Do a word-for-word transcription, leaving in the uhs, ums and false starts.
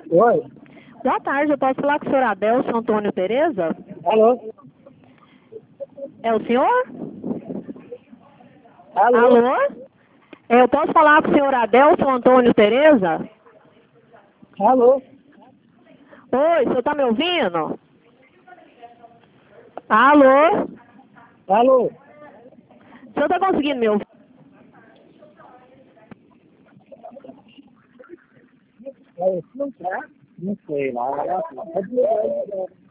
Oi. Boa tarde, eu posso falar com o senhor Adelson Antônio Tereza? Alô? É o senhor? Alô? Alô? É, eu posso falar com o senhor Adelson Antônio Tereza? Alô? Oi, o senhor tá me ouvindo? Alô? Alô? O senhor tá conseguindo me ouvir? É, não tá? Não sei lá. Pode ligar aí.